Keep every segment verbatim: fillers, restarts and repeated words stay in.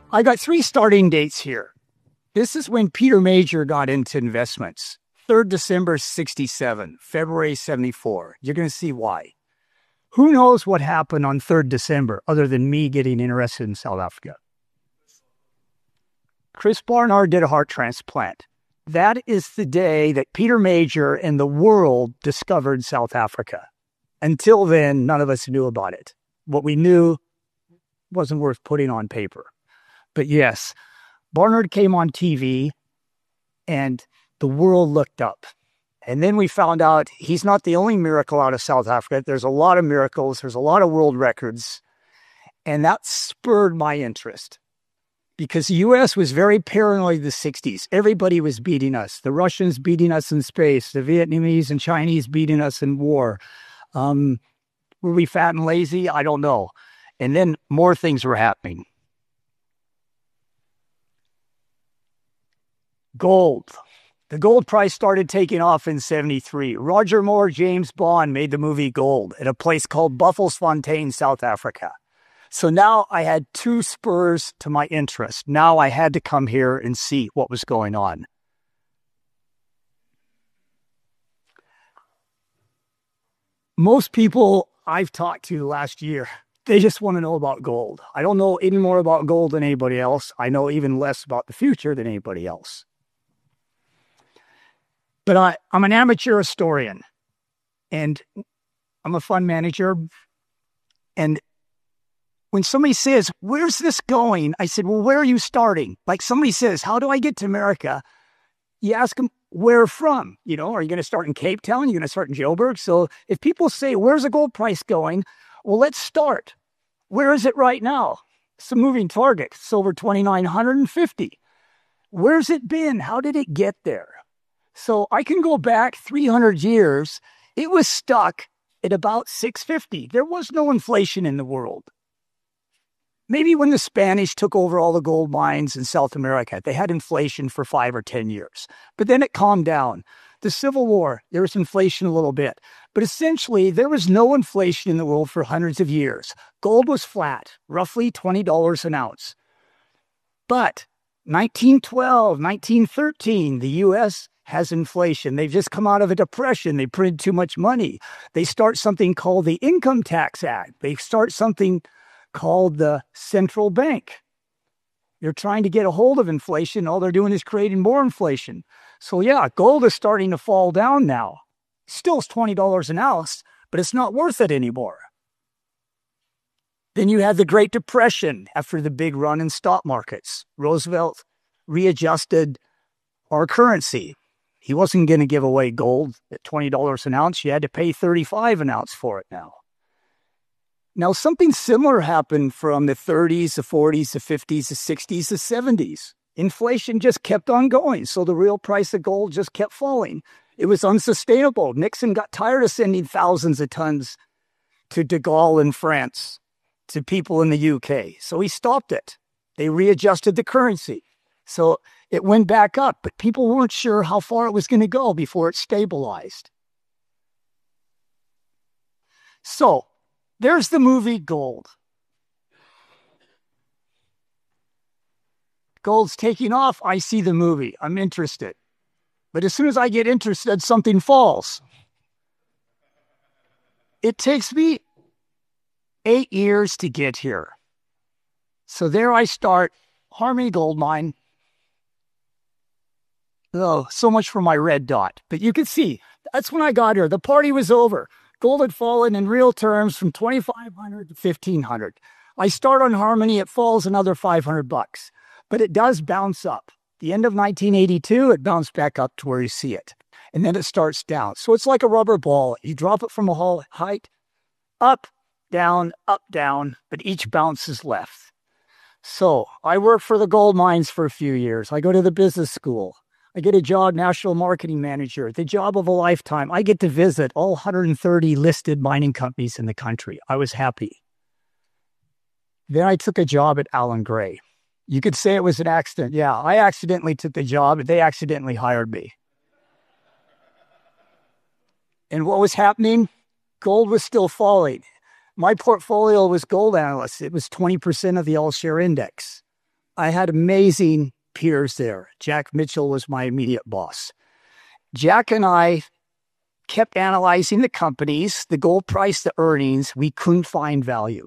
I got three starting dates here. This is when Peter Major got into investments. third December sixty-seven, February seventy-four. You're going to see why. Who knows what happened on third December other than me getting interested in South Africa? Chris Barnard did a heart transplant. That is the day that Peter Major and the world discovered South Africa. Until then, none of us knew about it. What we knew wasn't worth putting on paper. But yes, Barnard came on T V and the world looked up. And then we found out he's not the only miracle out of South Africa. There's a lot of miracles. There's a lot of world records. And that spurred my interest. Because the U S was very paranoid in the sixties. Everybody was beating us. The Russians beating us in space. The Vietnamese and Chinese beating us in war. Um, were we fat and lazy? I don't know. And then more things were happening. Gold. The gold price started taking off in seventy-three. Roger Moore, James Bond made the movie Gold at a place called Buffelsfontein, South Africa. So now I had two spurs to my interest. Now I had to come here and see what was going on. Most people I've talked to last year, they just want to know about gold. I don't know any more about gold than anybody else. I know even less about the future than anybody else. But I, I'm an amateur historian, and I'm a fund manager. And when somebody says, where's this going? I said, well, where are you starting? Like somebody says, how do I get to America? You ask them, where from? You know, are you going to start in Cape Town? Are you going to start in Joburg? So if people say, where's the gold price going? Well, let's start. Where is it right now? It's a moving target. It's over two thousand nine hundred fifty. Where's it been? How did it get there? So I can go back three hundred years. It was stuck at about six fifty. There was no inflation in the world. Maybe when the Spanish took over all the gold mines in South America, they had inflation for five or ten years. But then it calmed down. The Civil War, there was inflation a little bit. But essentially, there was no inflation in the world for hundreds of years. Gold was flat, roughly twenty dollars an ounce. But nineteen twelve, nineteen thirteen, the U S has inflation. They've just come out of a depression. They printed too much money. They start something called the Income Tax Act. They start something called the central bank. They're trying to get a hold of inflation. All they're doing is creating more inflation. So yeah, gold is starting to fall down now. Still it's twenty dollars an ounce, but it's not worth it anymore. Then you had the Great Depression after the big run in stock markets. Roosevelt readjusted our currency. He wasn't going to give away gold at twenty dollars an ounce. You had to pay thirty-five dollars an ounce for it now. Now, something similar happened from the thirties, the forties, the fifties, the sixties, the seventies. Inflation just kept on going, so the real price of gold just kept falling. It was unsustainable. Nixon got tired of sending thousands of tons to de Gaulle in France, to people in the U K, so he stopped it. They readjusted the currency. So it went back up, but people weren't sure how far it was going to go before it stabilized. So there's the movie Gold. Gold's taking off. I see the movie. I'm interested. But as soon as I get interested, something falls. It takes me eight years to get here. So there I start, Harmony Gold Mine. Oh, so much for my red dot. But you can see, that's when I got here. The party was over. Gold had fallen in real terms from twenty-five hundred to fifteen hundred. I start on Harmony, it falls another five hundred bucks. But it does bounce up. The end of nineteen eighty-two, it bounced back up to where you see it. And then it starts down. So it's like a rubber ball. You drop it from a whole height, up, down, up, down, but each bounce is left. So I work for the gold mines for a few years. I go to the business school. I get a job, national marketing manager, the job of a lifetime. I get to visit all one hundred thirty listed mining companies in the country. I was happy. Then I took a job at Allan Gray. You could say it was an accident. Yeah, I accidentally took the job. They accidentally hired me. And what was happening? Gold was still falling. My portfolio was gold analysts. It was twenty percent of the all-share index. I had amazing peers there. Jack Mitchell was my immediate boss. Jack and I kept analyzing the companies, the gold price, the earnings. We couldn't find value.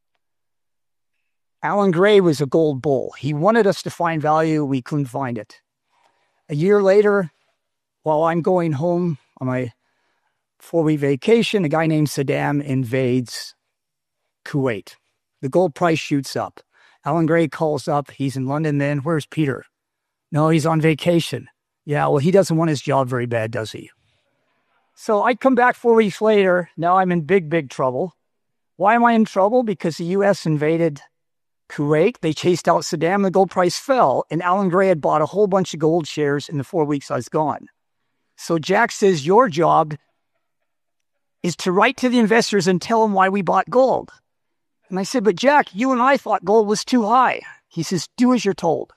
Alan Gray was a gold bull. He wanted us to find value. We couldn't find it. A year later, while I'm going home on my four-week vacation, a guy named Saddam invades Kuwait. The gold price shoots up. Alan Gray calls up. He's in London then. Where's Peter? No, he's on vacation. Yeah, well, he doesn't want his job very bad, does he? So I come back four weeks later. Now I'm in big, big trouble. Why am I in trouble? Because the U S invaded Kuwait. They chased out Saddam. The gold price fell. And Alan Gray had bought a whole bunch of gold shares in the four weeks I was gone. So Jack says, your job is to write to the investors and tell them why we bought gold. And I said, but Jack, you and I thought gold was too high. He says, do as you're told.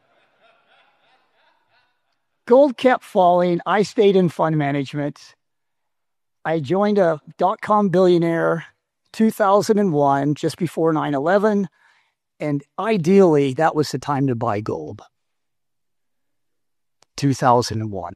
Gold kept falling. I stayed in fund management. I joined a dot-com billionaire two thousand one, just before nine eleven. And ideally, that was the time to buy gold. two thousand one.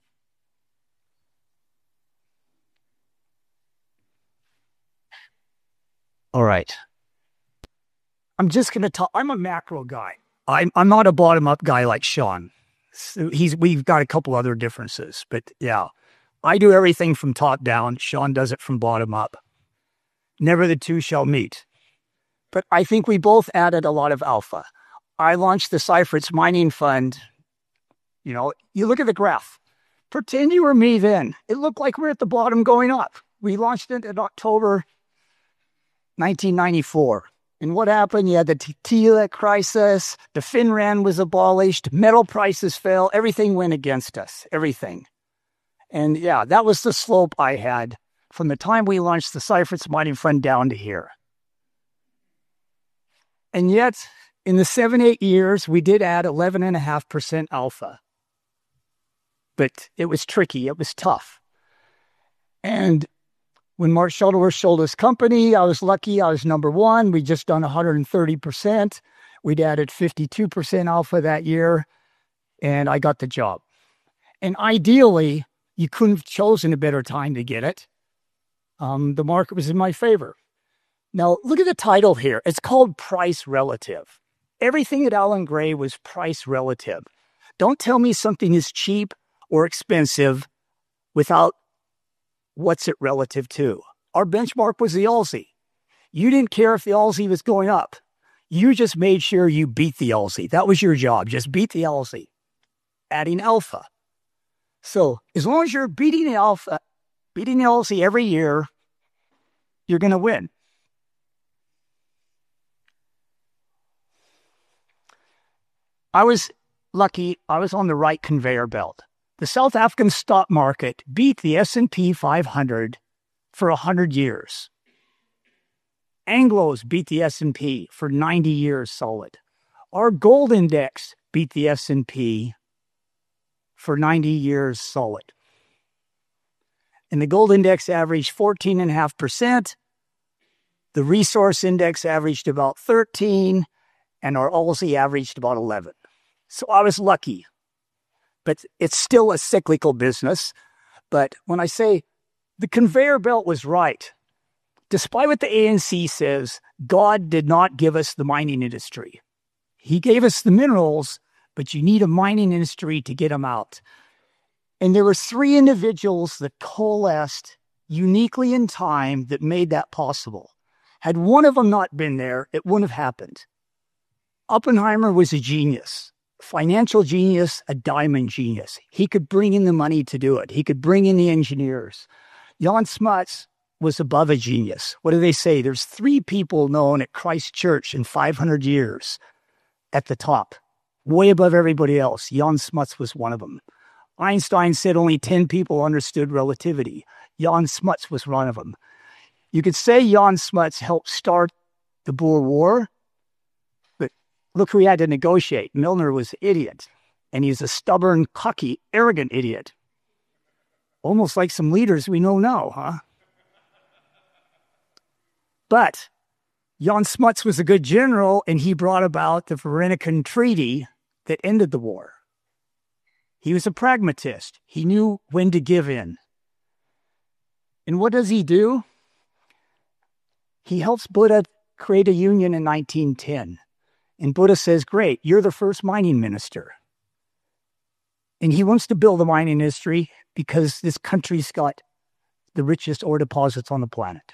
All right. I'm just going to talk. I'm a macro guy. I'm, I'm not a bottom-up guy like Sean. So he's, we've got a couple other differences, but yeah, I do everything from top down. Sean does it from bottom up. Never the two shall meet. But I think we both added a lot of alpha. I launched the Cyfrates Mining Fund. You know, you look at the graph. Pretend you were me then. It looked like we're at the bottom going up. We launched it in October nineteen ninety-four. And what happened? You had the Tila crisis, the Finran was abolished, metal prices fell, everything went against us, everything. And yeah, that was the slope I had from the time we launched the Cyfrates Mining Fund down to here. And yet, in the seven, eight years, we did add eleven point five percent alpha. But it was tricky, it was tough. And when Mark Shuttleworth sold his company, I was lucky. I was number one. We just done one hundred thirty percent. We'd added fifty-two percent alpha that year, and I got the job. And ideally, you couldn't have chosen a better time to get it. Um, the market was in my favor. Now, look at the title here. It's called Price Relative. Everything at Alan Gray was price relative. Don't tell me something is cheap or expensive without what's it relative to? Our benchmark was the Aussie. You didn't care if the Aussie was going up. You just made sure you beat the Aussie. That was your job. Just beat the Aussie. Adding alpha. So as long as you're beating the alpha, beating the Aussie every year, you're going to win. I was lucky. I was on the right conveyor belt. The South African stock market beat the S and P five hundred for one hundred years. Anglos beat the S and P for ninety years solid. Our gold index beat the S and P for ninety years solid. And the gold index averaged fourteen point five percent. The resource index averaged about thirteen, and our Aussie averaged about eleven. So I was lucky. But it's still a cyclical business. But when I say the conveyor belt was right, despite what the A N C says, God did not give us the mining industry. He gave us the minerals, but you need a mining industry to get them out. And there were three individuals that coalesced uniquely in time that made that possible. Had one of them not been there, it wouldn't have happened. Oppenheimer was a genius. Financial genius, a diamond genius. He could bring in the money to do it. He could bring in the engineers. Jan Smuts was above a genius. What do they say? There's three people known at Christ Church in five hundred years at the top, way above everybody else. Jan Smuts was one of them. Einstein said only ten people understood relativity. Jan Smuts was one of them. You could say Jan Smuts helped start the Boer War, but look who he had to negotiate. Milner was an idiot, and he's a stubborn, cocky, arrogant idiot. Almost like some leaders we know now, huh? But Jan Smuts was a good general, and he brought about the Vereeniging Treaty that ended the war. He was a pragmatist. He knew when to give in. And what does he do? He helps Buddha create a union in nineteen ten. And Buddha says, great, you're the first mining minister. And he wants to build a mining industry because this country's got the richest ore deposits on the planet.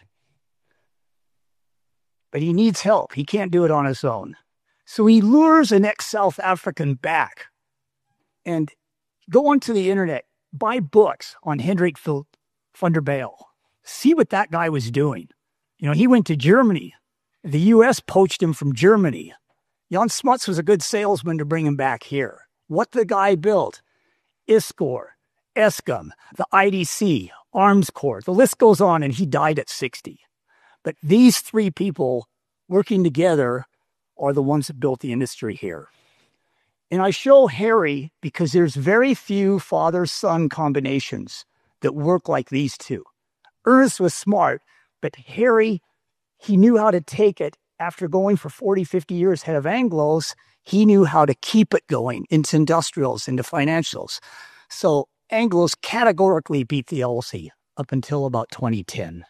But he needs help. He can't do it on his own. So he lures an ex-South African back. And go onto the internet, buy books on Hendrik van der Bijl. See what that guy was doing. You know, he went to Germany. The U S poached him from Germany. Jan Smuts was a good salesman to bring him back here. What the guy built? ISCOR, Eskom, the I D C, Arms Corps. The list goes on, and he died at sixty. But these three people working together are the ones that built the industry here. And I show Harry because there's very few father-son combinations that work like these two. Ernest was smart, but Harry, he knew how to take it. After going for forty, fifty years head of Anglos, he knew how to keep it going into industrials, into financials. So Anglos categorically beat the Aussie up until about twenty ten.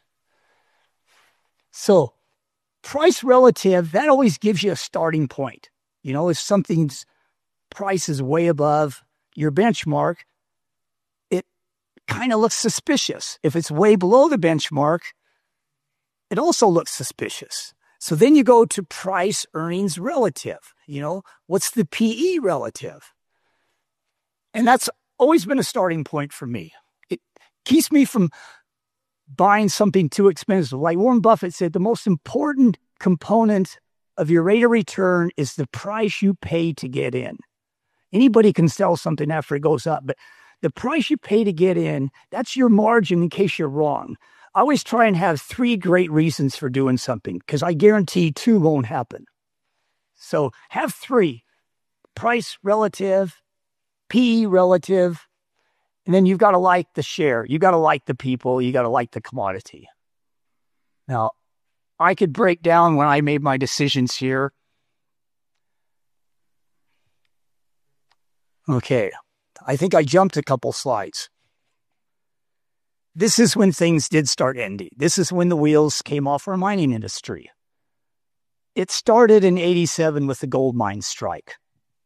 So price relative, that always gives you a starting point. You know, if something's price is way above your benchmark, it kind of looks suspicious. If it's way below the benchmark, it also looks suspicious. So then you go to price earnings relative. You know, what's the P E relative? And that's always been a starting point for me. It keeps me from buying something too expensive. Like Warren Buffett said, the most important component of your rate of return is the price you pay to get in. Anybody can sell something after it goes up, but the price you pay to get in, that's your margin in case you're wrong. I always try and have three great reasons for doing something because I guarantee two won't happen. So have three: price relative, P E relative, and then you've got to like the share. You got to like the people. You got to like the commodity. Now, I could break down when I made my decisions here. Okay, I think I jumped a couple slides. This is when things did start ending. This is when the wheels came off our mining industry. It started in eighty-seven with the gold mine strike.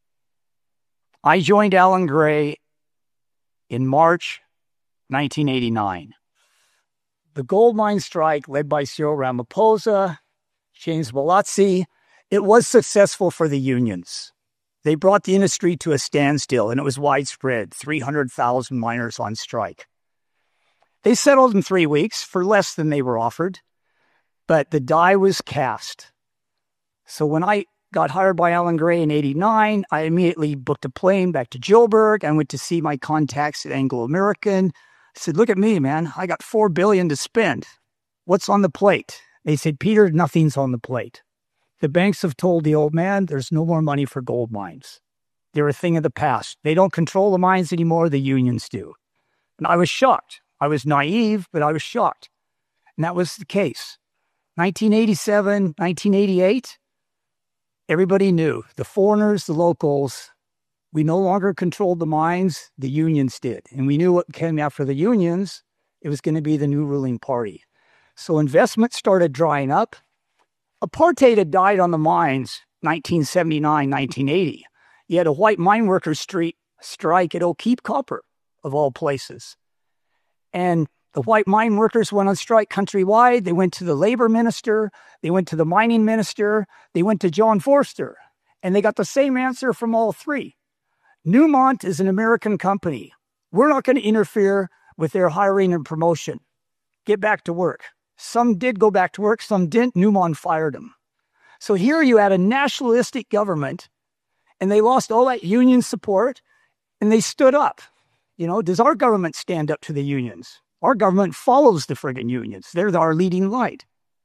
I joined Alan Gray in March nineteen eighty-nine. The gold mine strike, led by Cyril Ramaphosa, James Walazzi, it was successful for the unions. They brought the industry to a standstill, and it was widespread, three hundred thousand miners on strike. They settled in three weeks for less than they were offered, but the die was cast. So when I got hired by Alan Gray in eighty-nine, I immediately booked a plane back to Joburg. I went to see my contacts at Anglo American. I said, look at me, man. I got four billion dollars to spend. What's on the plate? They said, Peter, nothing's on the plate. The banks have told the old man there's no more money for gold mines. They're a thing of the past. They don't control the mines anymore. The unions do. And I was shocked. I was naive, but I was shocked. And that was the case. nineteen eighty-seven, nineteen eighty-eight, everybody knew. The foreigners, the locals, we no longer controlled the mines. The unions did. And we knew what came after the unions. It was going to be the new ruling party. So investment started drying up. Apartheid had died on the mines nineteen seventy-nine, nineteen eighty. You had a white mine workers street strike at O'Keefe Copper, of all places. And the white mine workers went on strike countrywide. They went to the labor minister. They went to the mining minister. They went to John Forster. And they got the same answer from all three. Newmont is an American company. We're not going to interfere with their hiring and promotion. Get back to work. Some did go back to work. Some didn't. Newmont fired them. So here you had a nationalistic government, and they lost all that union support, and they stood up. You know, does our government stand up to the unions? Our government follows the friggin' unions. They're our leading light.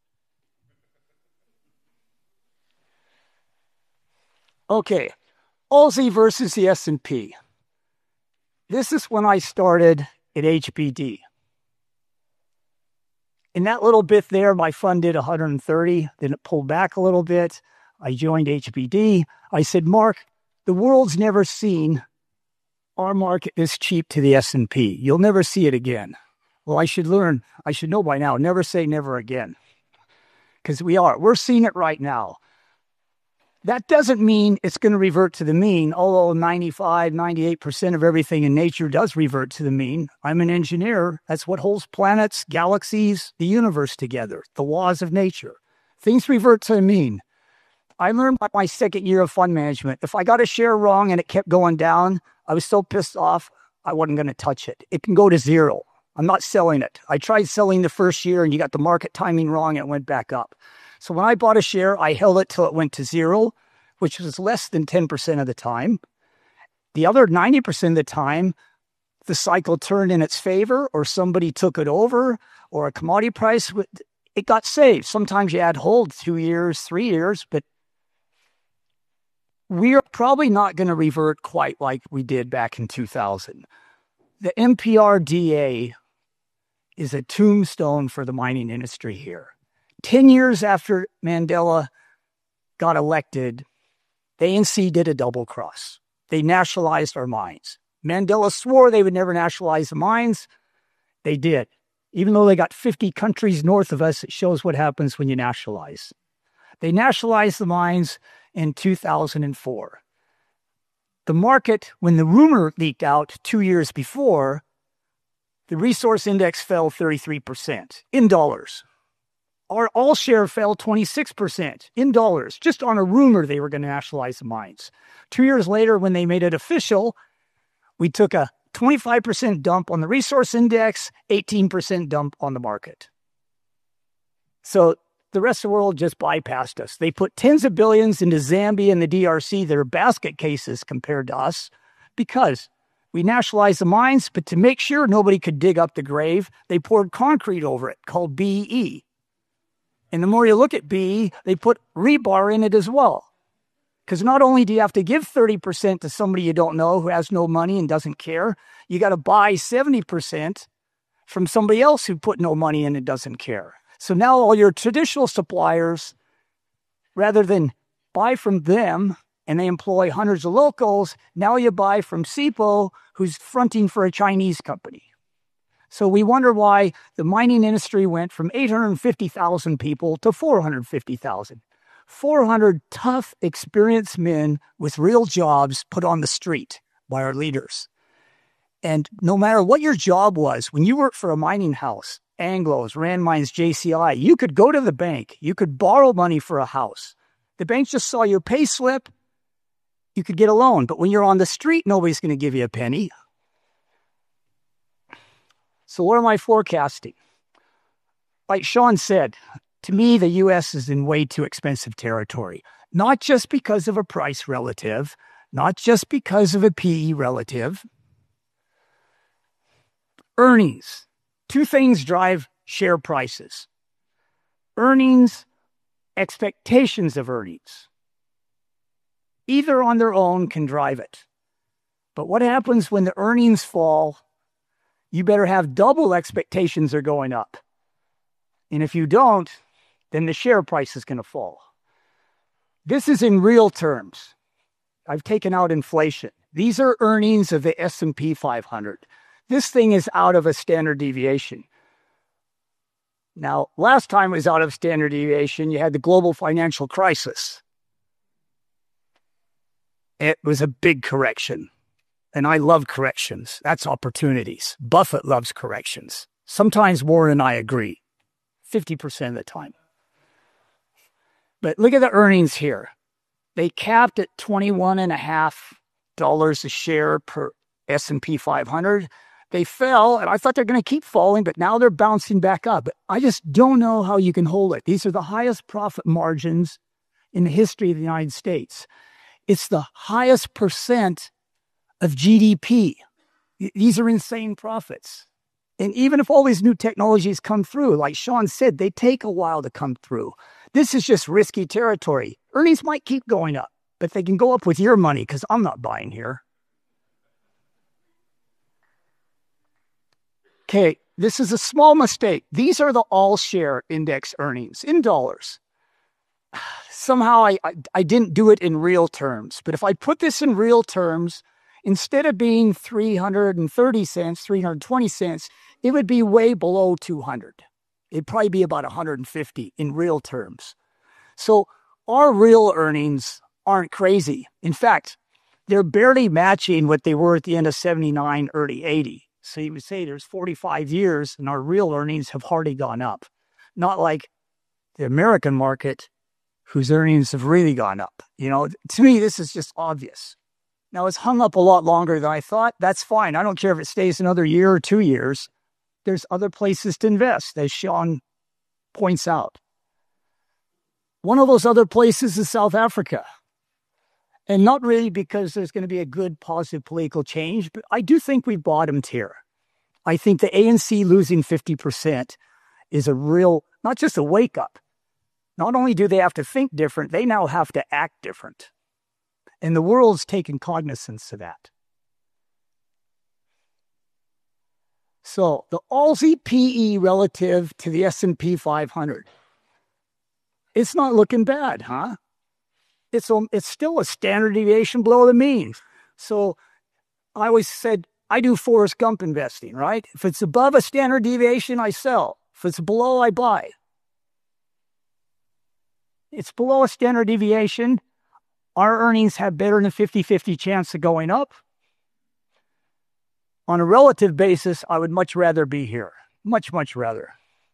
Okay, Aussie versus the S and P. This is when I started at H B D. In that little bit there, my fund did one hundred thirty, then it pulled back a little bit. I joined H B D. I said, Mark, the world's never seen our market this cheap to the S and P. You'll never see it again. Well, I should learn. I should know by now. Never say never again. Because we are. We're seeing it right now. That doesn't mean it's going to revert to the mean, although ninety-five, ninety-eight percent of everything in nature does revert to the mean. I'm an engineer. That's what holds planets, galaxies, the universe together, the laws of nature. Things revert to the mean. I learned by my second year of fund management, if I got a share wrong and it kept going down, I was so pissed off, I wasn't going to touch it. It can go to zero. I'm not selling it. I tried selling the first year and you got the market timing wrong and it went back up. So when I bought a share, I held it till it went to zero, which was less than ten percent of the time. The other ninety percent of the time, the cycle turned in its favor or somebody took it over or a commodity price, it got saved. Sometimes you add hold two years, three years, but we're probably not going to revert quite like we did back in two thousand. The M P R D A is a tombstone for the mining industry here. Ten years after Mandela got elected, the A N C did a double cross. They nationalized our mines. Mandela swore they would never nationalize the mines. They did. Even though they got fifty countries north of us, it shows what happens when you nationalize. They nationalized the mines in two thousand four. The market, when the rumor leaked out two years before, the resource index fell thirty-three percent in dollars. Our all share fell twenty-six percent in dollars, just on a rumor they were going to nationalize the mines. Two years later, when they made it official, we took a twenty-five percent dump on the resource index, eighteen percent dump on the market. So the rest of the world just bypassed us. They put tens of billions into Zambia and the D R C that are basket cases compared to us because we nationalized the mines, but to make sure nobody could dig up the grave, they poured concrete over it called B E. And the more you look at B E, they put rebar in it as well. Because not only do you have to give thirty percent to somebody you don't know who has no money and doesn't care, you got to buy seventy percent from somebody else who put no money in and doesn't care. So now all your traditional suppliers, rather than buy from them, and they employ hundreds of locals, now you buy from S I P O, who's fronting for a Chinese company. So we wonder why the mining industry went from eight hundred fifty thousand people to four hundred fifty thousand. four hundred tough, experienced men with real jobs put on the street by our leaders. And no matter what your job was, when you worked for a mining house, Anglos, Rand Mines, J C I, you could go to the bank. You could borrow money for a house. The bank just saw your pay slip. You could get a loan. But when you're on the street, nobody's going to give you a penny. So what am I forecasting? Like Sean said, to me, the U S is in way too expensive territory. Not just because of a price relative, not just because of a P E relative. Earnings. Two things drive share prices. Earnings, expectations of earnings. Either on their own can drive it. But what happens when the earnings fall? You better have double expectations are going up. And if you don't, then the share price is going to fall. This is in real terms. I've taken out inflation. These are earnings of the S and P five hundred. This thing is out of a standard deviation. Now, last time it was out of standard deviation, you had the global financial crisis. It was a big correction. And I love corrections. That's opportunities. Buffett loves corrections. Sometimes Warren and I agree. fifty percent of the time. But look at the earnings here. They capped at twenty-one point five dollars a share per S and P five hundred. They fell, and I thought they're going to keep falling, but now they're bouncing back up. I just don't know how you can hold it. These are the highest profit margins in the history of the United States. It's the highest percent of G D P. These are insane profits. And even if all these new technologies come through, like Sean said, they take a while to come through. This is just risky territory. Earnings might keep going up, but they can go up with your money because I'm not buying here. Okay, This is a small mistake. These are the all-share index earnings in dollars. Somehow I, I, I didn't do it in real terms. But if I put this in real terms, instead of being three hundred thirty cents, three hundred twenty cents, it would be way below two hundred. It'd probably be about one hundred fifty in real terms. So our real earnings aren't crazy. In fact, they're barely matching what they were at the end of seventy-nine, early eighty. So you would say there's forty-five years and our real earnings have hardly gone up. Not like the American market, whose earnings have really gone up. You know, to me, this is just obvious. Now, it's hung up a lot longer than I thought. That's fine. I don't care if it stays another year or two years. There's other places to invest, as Sean points out. One of those other places is South Africa. And not really because there's going to be a good, positive political change, but I do think we've bottomed here. I think the A N C losing fifty percent is a real, not just a wake-up. Not only do they have to think different, they now have to act different. And the world's taken cognizance of that. So the Aussie P E relative to the S and P five hundred. It's not looking bad, huh? It's, a, it's still a standard deviation below the mean. So I always said, I do Forrest Gump investing, right? If it's above a standard deviation, I sell. If it's below, I buy. It's below a standard deviation. Our earnings have better than a fifty-fifty chance of going up. On a relative basis, I would much rather be here. Much, much rather.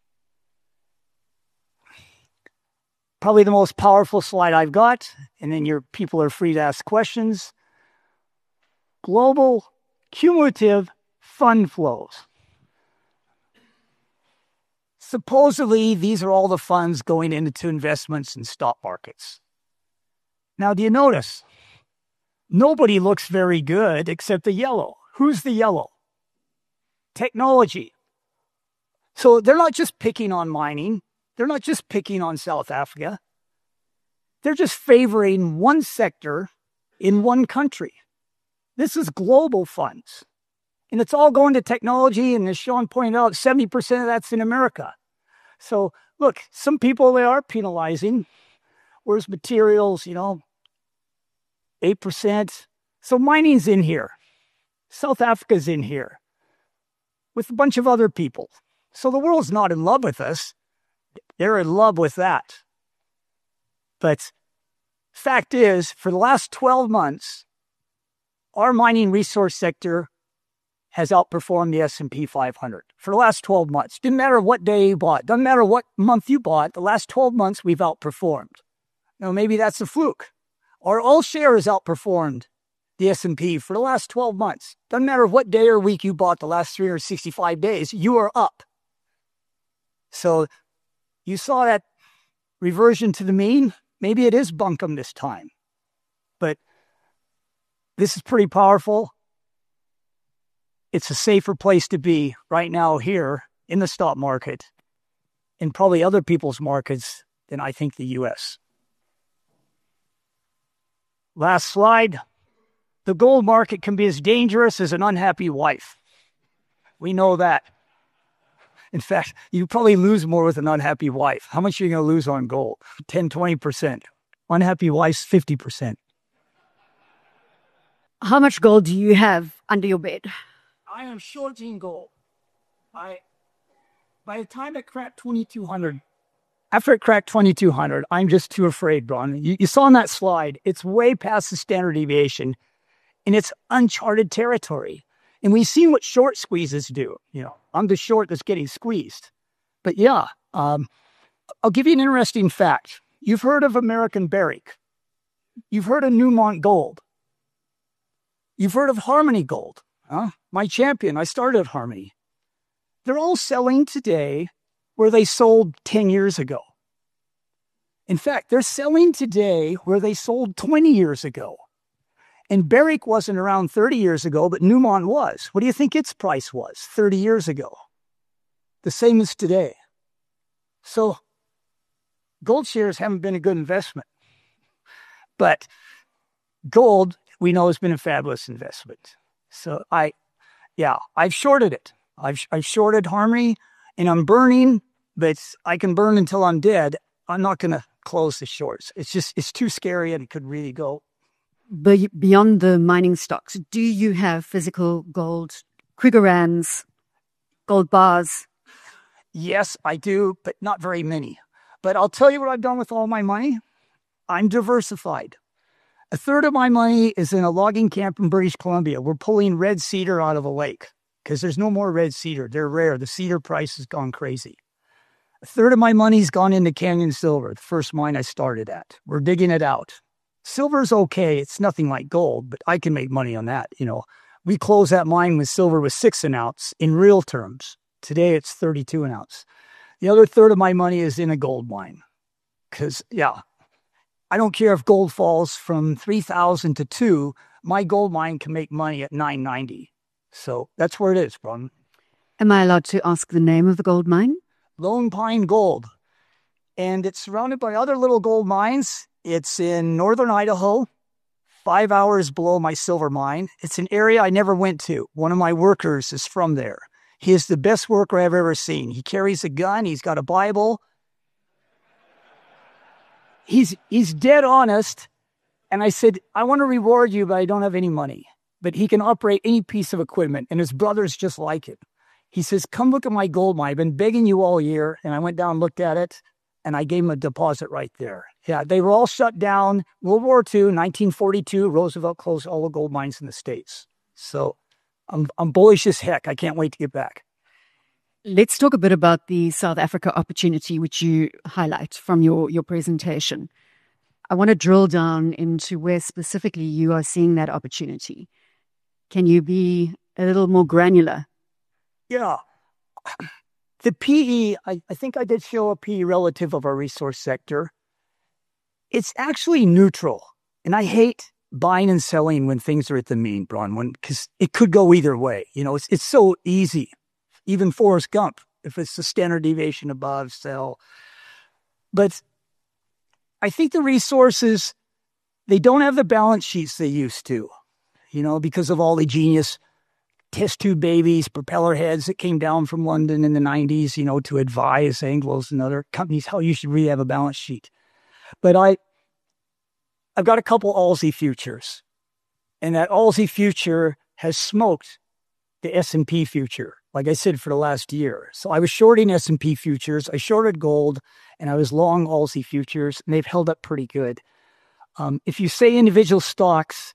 Probably the most powerful slide I've got, and then your people are free to ask questions. Global cumulative fund flows. Supposedly, these are all the funds going into investments in stock markets. Now, do you notice? Nobody looks very good except the yellow. Who's the yellow? Technology. So they're not just picking on mining. They're not just picking on South Africa. They're just favoring one sector in one country. This is global funds. And it's all going to technology. And as Sean pointed out, seventy percent of that's in America. So look, some people they are penalizing. Whereas materials, you know, eight percent. So mining's in here. South Africa's in here. With a bunch of other people. So the world's not in love with us. They're in love with that. But fact is, for the last twelve months, our mining resource sector has outperformed the S and P five hundred. For the last twelve months. Didn't matter what day you bought. Doesn't matter what month you bought. The last twelve months, we've outperformed. Now, maybe that's a fluke. Our all shares outperformed the S and P for the last twelve months. Doesn't matter what day or week you bought the last three hundred sixty-five days, you are up. So you saw that reversion to the mean. Maybe it is bunkum this time. But this is pretty powerful. It's a safer place to be right now here in the stock market and probably other people's markets than I think the U S. Last slide. The gold market can be as dangerous as an unhappy wife. We know that. In fact, you probably lose more with an unhappy wife. How much are you going to lose on gold? ten, twenty percent. Unhappy wife's fifty percent. How much gold do you have under your bed? I am shorting gold. I, by the time it cracked twenty-two hundred, after it cracked twenty-two hundred, I'm just too afraid, Bron. You, you saw on that slide, it's way past the standard deviation, and it's uncharted territory. And we've seen what short squeezes do. You know, I'm the short that's getting squeezed. But yeah, um, I'll give you an interesting fact. You've heard of American Barrick. You've heard of Newmont Gold. You've heard of Harmony Gold. Huh? My champion, I started at Harmony. They're all selling today where they sold ten years ago. In fact, they're selling today where they sold twenty years ago. And Barrick wasn't around thirty years ago, but Newmont was. What do you think its price was thirty years ago? The same as today. So gold shares haven't been a good investment. But gold, we know, has been a fabulous investment. So I, yeah, I've shorted it. I've, I've shorted Harmony, and I'm burning, but I can burn until I'm dead. I'm not going to close the shorts. It's just, it's too scary, and it could really go. But beyond the mining stocks, do you have physical gold, Krugerrands, gold bars? Yes, I do, but not very many. But I'll tell you what I've done with all my money. I'm diversified. A third of my money is in a logging camp in British Columbia. We're pulling red cedar out of a lake because there's no more red cedar. They're rare. The cedar price has gone crazy. A third of my money's gone into Canyon Silver, the first mine I started at. We're digging it out. Silver's okay. It's nothing like gold, but I can make money on that. You know, we closed that mine with silver with six an ounce in real terms. Today it's thirty-two an ounce. The other third of my money is in a gold mine. Because, yeah, I don't care if gold falls from three thousand to two, my gold mine can make money at nine ninety. So that's where it is, Bron. Am I allowed to ask the name of the gold mine? Lone Pine Gold. And it's surrounded by other little gold mines. It's in northern Idaho, five hours below my silver mine. It's an area I never went to. One of my workers is from there. He is the best worker I've ever seen. He carries a gun. He's got a Bible. He's he's dead honest. And I said, I want to reward you, but I don't have any money. But he can operate any piece of equipment, and his brother's just like it. He says, come look at my gold mine. I've been begging you all year. And I went down and looked at it, and I gave him a deposit right there. Yeah, they were all shut down. World War Two, nineteen forty-two, Roosevelt closed all the gold mines in the States. So I'm, I'm bullish as heck. I can't wait to get back. Let's talk a bit about the South Africa opportunity, which you highlight from your, your presentation. I want to drill down into where specifically you are seeing that opportunity. Can you be a little more granular? Yeah. The P E, I, I think I did show a P E relative of our resource sector. It's actually neutral. And I hate buying and selling when things are at the mean, Bronwyn, because it could go either way. You know, it's it's so easy. Even Forrest Gump, if it's the standard deviation above, sell. But I think the resources, they don't have the balance sheets they used to, you know, because of all the genius test tube babies, propeller heads that came down from London in the nineties, you know, to advise Anglos and other companies how you should really have a balance sheet. But I, I've got a couple Aussie futures, and that Aussie future has smoked the S and P future, like I said, for the last year. So I was shorting S and P futures, I shorted gold, and I was long Aussie futures, and they've held up pretty good. Um, if you say individual stocks,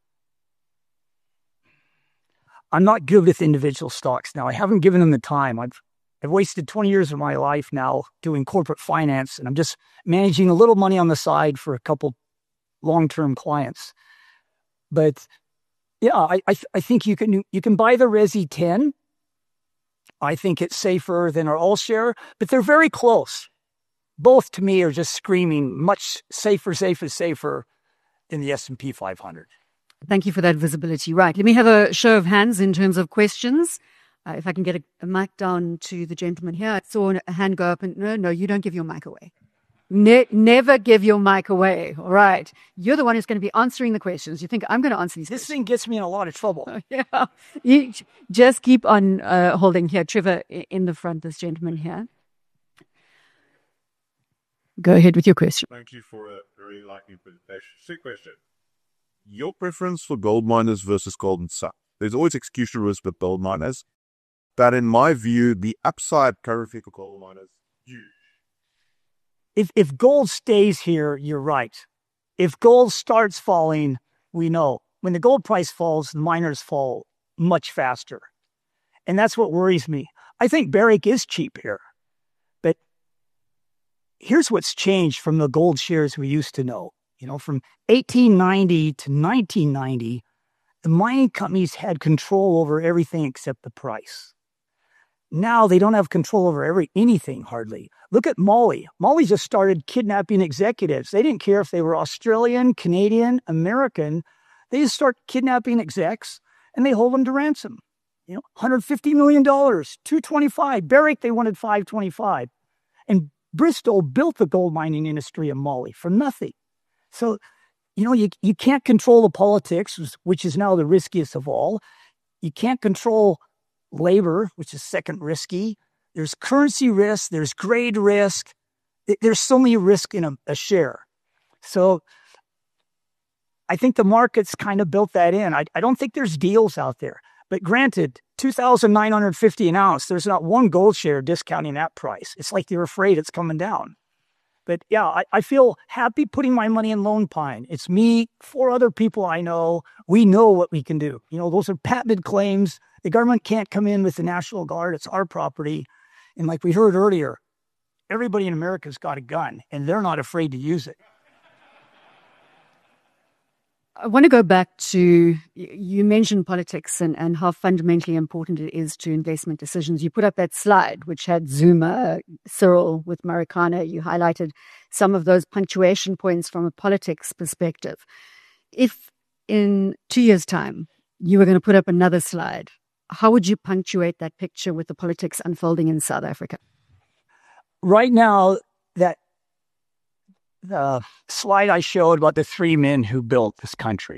I'm not good with individual stocks now. I haven't given them the time. I've I've wasted twenty years of my life now doing corporate finance, and I'm just managing a little money on the side for a couple long-term clients. But yeah, I I, th- I think you can you can buy the Resi ten. I think it's safer than our All Share, but they're very close. Both to me are just screaming much safer, safer, safer than the S and P five hundred. Thank you for that visibility. Right. Let me have a show of hands in terms of questions. Uh, if I can get a, a mic down to the gentleman here. I saw a hand go up and no, no, you don't give your mic away. Ne- never give your mic away. All right. You're the one who's going to be answering the questions. You think I'm going to answer these This questions? thing gets me in a lot of trouble. Yeah. You just keep on uh, holding here. Trevor, in the front, this gentleman here. Go ahead with your question. Thank you for a very enlightening presentation. Second question. Your preference for gold miners versus gold and silver. There's always execution risk with gold miners, but in my view, the upside currently for gold miners is huge. If if gold stays here, you're right. If gold starts falling, we know. When the gold price falls, the miners fall much faster. And that's what worries me. I think Barrick is cheap here. But here's what's changed from the gold shares we used to know. You know, from eighteen ninety to nineteen ninety, the mining companies had control over everything except the price. Now they don't have control over every anything hardly. Look at Molly. Molly just started kidnapping executives. They didn't care if they were Australian, Canadian, American. They just start kidnapping execs and they hold them to ransom. You know, one hundred fifty million dollars, two hundred twenty-five. Barrick, they wanted five hundred twenty-five. And Bristol built the gold mining industry in Mali from nothing. So, you know, you, you can't control the politics, which is now the riskiest of all. You can't control labor, which is second risky. There's currency risk. There's grade risk. There's so many risks in a, a share. So I think the market's kind of built that in. I, I don't think there's deals out there. But granted, two thousand nine hundred fifty an ounce, there's not one gold share discounting that price. It's like they're afraid it's coming down. But yeah, I, I feel happy putting my money in Lone Pine. It's me, four other people I know. We know what we can do. You know, those are patented claims. The government can't come in with the National Guard. It's our property. And like we heard earlier, everybody in America's got a gun, and they're not afraid to use it. I want to go back to, you mentioned politics and, and how fundamentally important it is to investment decisions. You put up that slide, which had Zuma, Cyril with Marikana. You highlighted some of those punctuation points from a politics perspective. If in two years' time, you were going to put up another slide, how would you punctuate that picture with the politics unfolding in South Africa? Right now, that the slide I showed about the three men who built this country.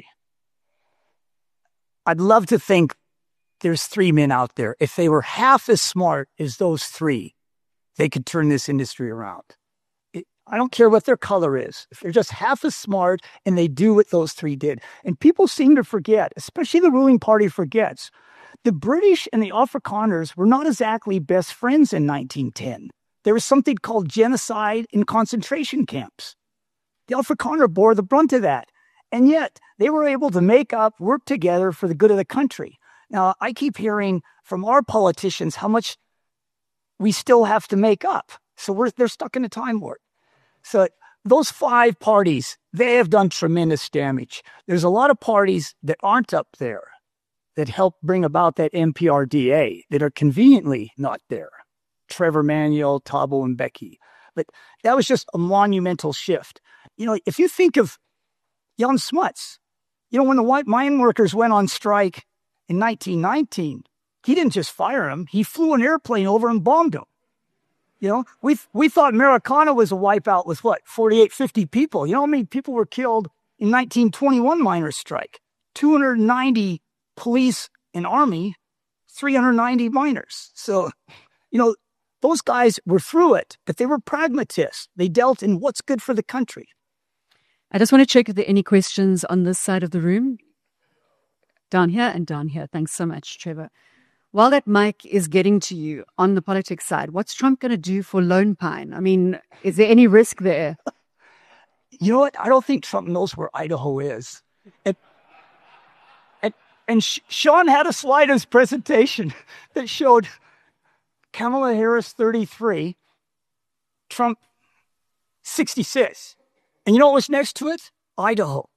I'd love to think there's three men out there. If they were half as smart as those three, they could turn this industry around. It, I don't care what their color is. If they're just half as smart and they do what those three did. And people seem to forget, especially the ruling party forgets, the British and the Afrikaners were not exactly best friends in nineteen ten. There was something called genocide in concentration camps. The Afrikaner bore the brunt of that. And yet, they were able to make up, work together for the good of the country. Now, I keep hearing from our politicians how much we still have to make up. So we're, they're stuck in a time warp. So those five parties, they have done tremendous damage. There's a lot of parties that aren't up there that help bring about that M P R D A that are conveniently not there. Trevor Manuel, Thabo Mbeki. But that was just a monumental shift. You know, if you think of Jan Smuts, you know, when the white mine workers went on strike in nineteen nineteen, he didn't just fire them. He flew an airplane over and bombed them. You know, we we thought Marikana was a wipeout with what, forty-eight, fifty people. You know how many people were killed in nineteen twenty-one miners' strike? two hundred ninety police and army, three hundred ninety miners. So, you know, those guys were through it, but they were pragmatists. They dealt in what's good for the country. I just want to check if there are any questions on this side of the room. Down here and down here. Thanks so much, Trevor. While that mic is getting to you on the politics side, what's Trump going to do for Lone Pine? I mean, is there any risk there? You know what? I don't think Trump knows where Idaho is. And, and, and Sean had a slide in his presentation that showed Kamala Harris thirty-three, Trump sixty-six. And you know what was next to it? Idaho.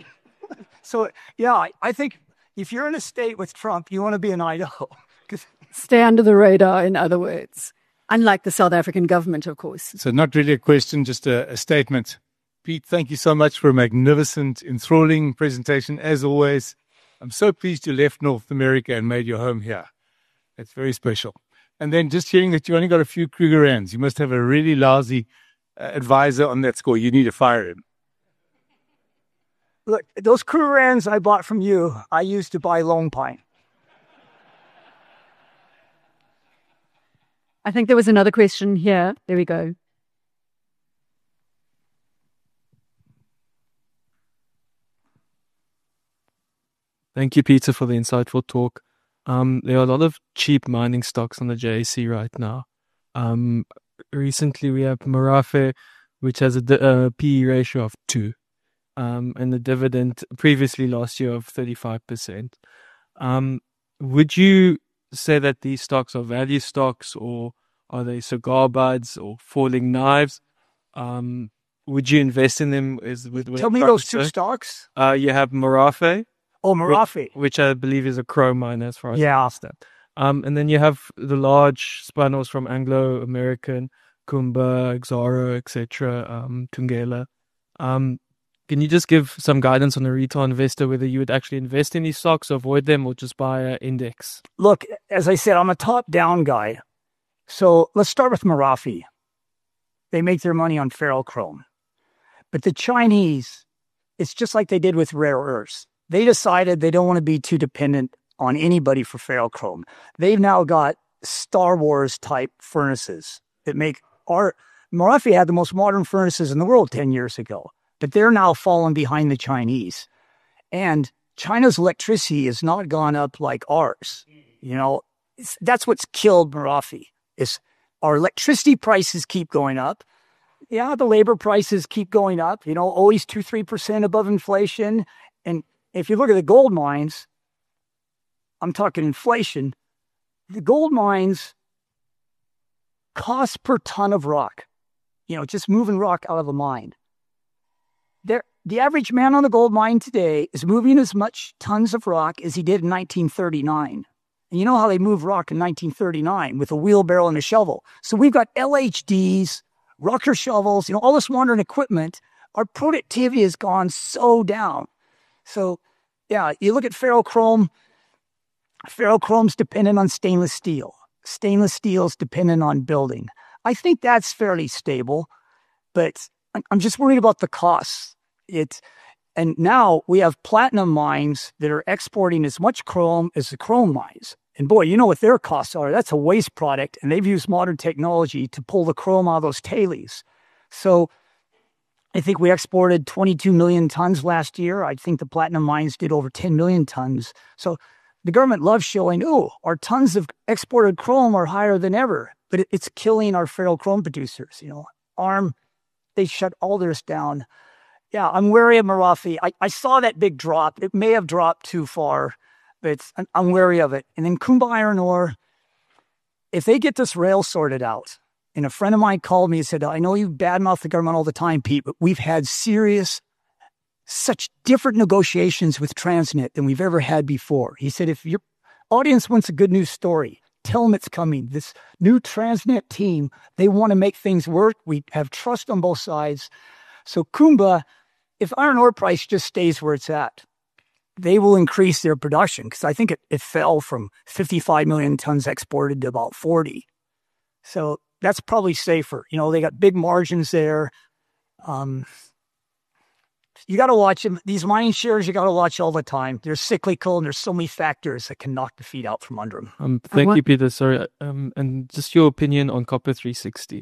So, yeah, I, I think if you're in a state with Trump, you want to be in Idaho. Stay under the radar, in other words. Unlike the South African government, of course. So not really a question, just a, a statement. Pete, thank you so much for a magnificent, enthralling presentation, as always. I'm so pleased you left North America and made your home here. It's very special. And then just hearing that you only got a few Krugerrands, you must have a really lousy uh, advisor on that score. You need to fire him. Look, those Krugerrands I bought from you, I used to buy Lone Pine. I think there was another question here. There we go. Thank you, Peter, for the insightful talk. Um, there are a lot of cheap mining stocks on the J S E right now. Um, recently, we have Merafe, which has a di- uh, P E ratio of two, um, and the dividend previously last year of thirty-five percent. Um, would you say that these stocks are value stocks, or are they cigar buds or falling knives? Um, would you invest in them? Is with, with Tell me those two stocks. Uh, you have Merafe. Oh, Merafe. Which I believe is a chrome miner as far as yeah. I understand. Um, and then you have the large spanners from Anglo American, Kumba, Exaro, et cetera, um, Tungela. Um, can you just give some guidance on a retail investor whether you would actually invest in these stocks, avoid them, or just buy an index? Look, as I said, I'm a top-down guy. So let's start with Merafe. They make their money on ferrochrome. But the Chinese, it's just like they did with rare earths. They decided they don't want to be too dependent on anybody for ferrochrome. They've now got Star Wars type furnaces that make our Merafe had the most modern furnaces in the world ten years ago, but they're now falling behind the Chinese. And China's electricity has not gone up like ours. You know, it's, that's what's killed Merafe is our electricity prices keep going up. Yeah, the labor prices keep going up, you know, always two, three percent above inflation. And if you look at the gold mines, I'm talking inflation, the gold mines cost per ton of rock, you know, just moving rock out of the mine. They're, the average man on the gold mine today is moving as much tons of rock as he did in nineteen thirty-nine. And you know how they moved rock in nineteen thirty-nine with a wheelbarrow and a shovel. So we've got L H Ds, rocker shovels, you know, all this modern equipment. Our productivity has gone so down. So, yeah, you look at ferrochrome. Ferrochrome's dependent on stainless steel. Stainless steel's dependent on building. I think that's fairly stable, but I'm just worried about the costs. It's, and now we have platinum mines that are exporting as much chrome as the chrome mines. And boy, you know what their costs are. That's a waste product, and they've used modern technology to pull the chrome out of those tailings. So I think we exported twenty-two million tons last year. I think the platinum mines did over ten million tons. So the government loves showing, oh, our tons of exported chrome are higher than ever, but it, it's killing our ferrochrome producers. You know, ARM, they shut all theirs down. Yeah, I'm wary of Merafe. I, I saw that big drop. It may have dropped too far, but it's, I'm, I'm wary of it. And then Kumba Iron Ore, if they get this rail sorted out, and a friend of mine called me and said, I know you badmouth the government all the time, Pete, but we've had serious, such different negotiations with Transnet than we've ever had before. He said, if your audience wants a good news story, tell them it's coming. This new Transnet team, they want to make things work. We have trust on both sides. So Kumba, if iron ore price just stays where it's at, they will increase their production because I think it, it fell from fifty-five million tons exported to about forty. So that's probably safer. You know, they got big margins there. Um, you got to watch them. These mining shares, you got to watch all the time. They're cyclical, and there's so many factors that can knock the feet out from under them. Um, thank you, Peter. Sorry. Um, and just your opinion on Copper three sixty.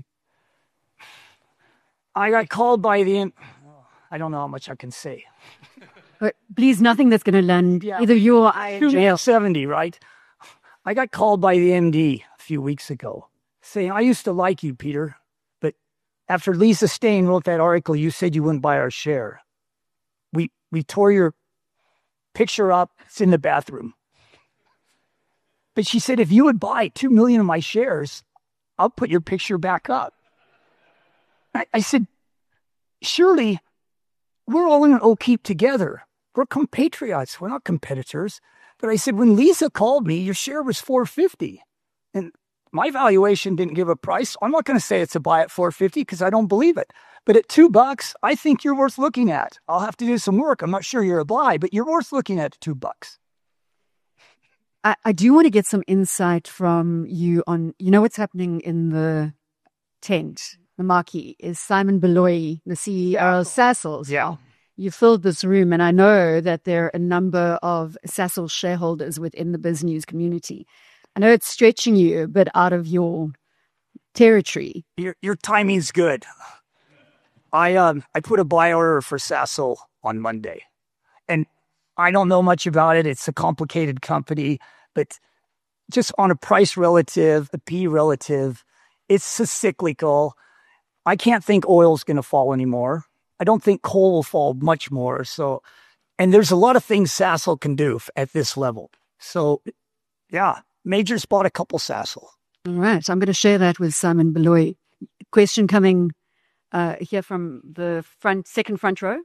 I got called by the... I don't know how much I can say. But please, nothing that's going to land Yeah. either you or I in jail. seventy, right? I got called by the M D a few weeks ago saying, I used to like you, Peter, but after Lisa Stain wrote that article, you said you wouldn't buy our share. We we tore your picture up. It's in the bathroom. But she said, if you would buy two million of my shares, I'll put your picture back up. I, I said, surely we're all in an O'Keefe together. We're compatriots. We're not competitors. But I said, when Lisa called me, your share was four fifty. And my valuation didn't give a price. I'm not going to say it's a buy at four fifty because I don't believe it. But at two bucks, I think you're worth looking at. I'll have to do some work. I'm not sure you're a buy, but you're worth looking at two bucks. I, I do want to get some insight from you on, you know, what's happening in the tent, the marquee, is Simon Beloy, the C E O of Sasol's. Yeah. You filled this room, and I know that there are a number of Sasol shareholders within the BizNews community. I know it's stretching you a bit out of your territory. Your your timing's good. I um I put a buy order for Sasol on Monday, and I don't know much about it. It's a complicated company, but just on a price relative, a P relative, it's a cyclical. I can't think oil's going to fall anymore. I don't think coal will fall much more. So, and there's a lot of things Sasol can do at this level. So, yeah, Majors bought a couple Sasol. All right. I'm going to share that with Simon Beloy. Question coming uh, here from the front, second front row.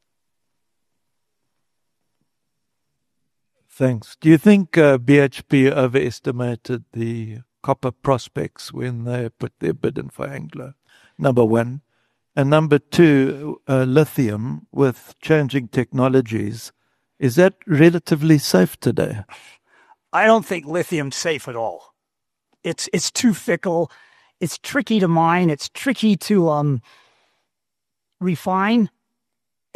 Thanks. Do you think uh, B H P overestimated the copper prospects when they put their bid in for Anglo? Number one. And number two, uh, lithium with changing technologies. Is that relatively safe today? I don't think lithium's safe at all. It's it's too fickle. It's tricky to mine. It's tricky to um refine.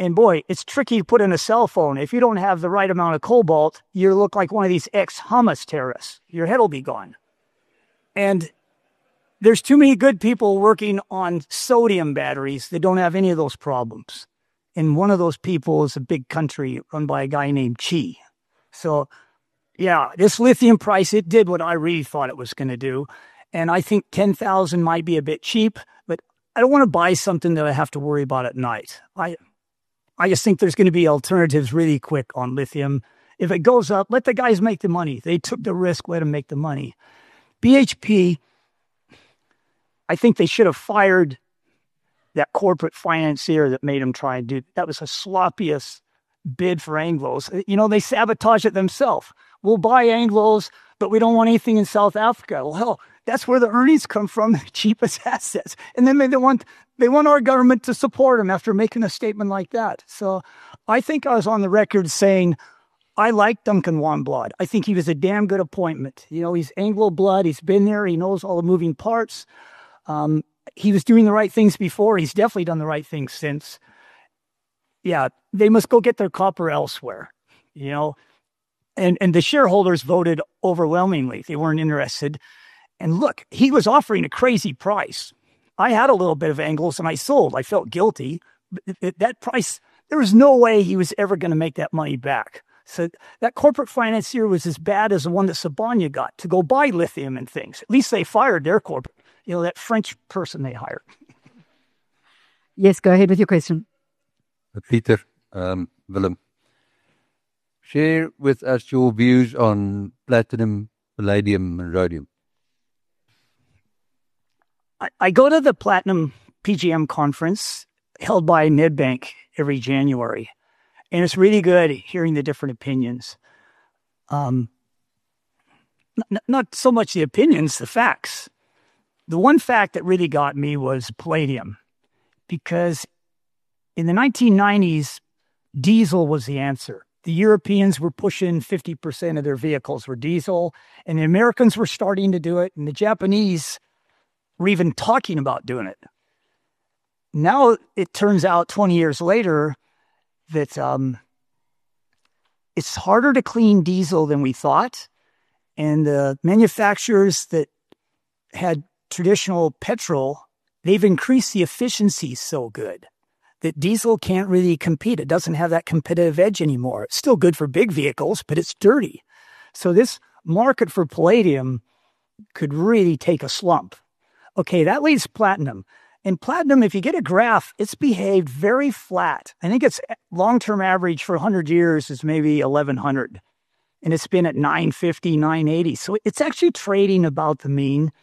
And boy, it's tricky to put in a cell phone. If you don't have the right amount of cobalt, you look like one of these ex-Hamas terrorists. Your head will be gone. And there's too many good people working on sodium batteries that don't have any of those problems. And one of those people is a big country run by a guy named Chi. So, yeah, this lithium price, it did what I really thought it was going to do. And I think ten thousand might be a bit cheap, but I don't want to buy something that I have to worry about at night. I I just think there's going to be alternatives really quick on lithium. If it goes up, let the guys make the money. They took the risk, let them make the money. B H P, I think they should have fired that corporate financier that made them try and do that. Was the sloppiest bid for Anglos. You know, they sabotage it themselves. We'll buy Anglos, but we don't want anything in South Africa. Well, hell, that's where the earnings come from, the cheapest assets. And then they want they want our government to support them after making a statement like that. So I think I was on the record saying I like Duncan Wanblad. I think he was a damn good appointment. You know, he's Anglo blood. He's been there. He knows all the moving parts. Um, he was doing the right things before. He's definitely done the right things since. Yeah, they must go get their copper elsewhere, you know. And and the shareholders voted overwhelmingly. They weren't interested. And look, he was offering a crazy price. I had a little bit of Anglos and I sold. I felt guilty. But that price, there was no way he was ever going to make that money back. So that corporate financier was as bad as the one that Sibanye got to go buy lithium and things. At least they fired their corporate, you know, that French person they hired. Yes, go ahead with your question. Peter, um, Willem, share with us your views on platinum, palladium, and rhodium. I, I go to the Platinum P G M conference held by Nedbank every January, and it's really good hearing the different opinions. Um, n- not so much the opinions, the facts. The one fact that really got me was palladium, because in the nineteen nineties, diesel was the answer. The Europeans were pushing fifty percent of their vehicles were diesel, and the Americans were starting to do it, and the Japanese were even talking about doing it. Now it turns out twenty years later that um, it's harder to clean diesel than we thought, and the manufacturers that had traditional petrol, they've increased the efficiency so good that diesel can't really compete. It doesn't have that competitive edge anymore. It's still good for big vehicles, but it's dirty. So this market for palladium could really take a slump. Okay, that leaves platinum. And platinum, if you get a graph, it's behaved very flat. I think its long-term average for one hundred years is maybe eleven hundred. And it's been at nine fifty, nine eighty. So it's actually trading about the mean.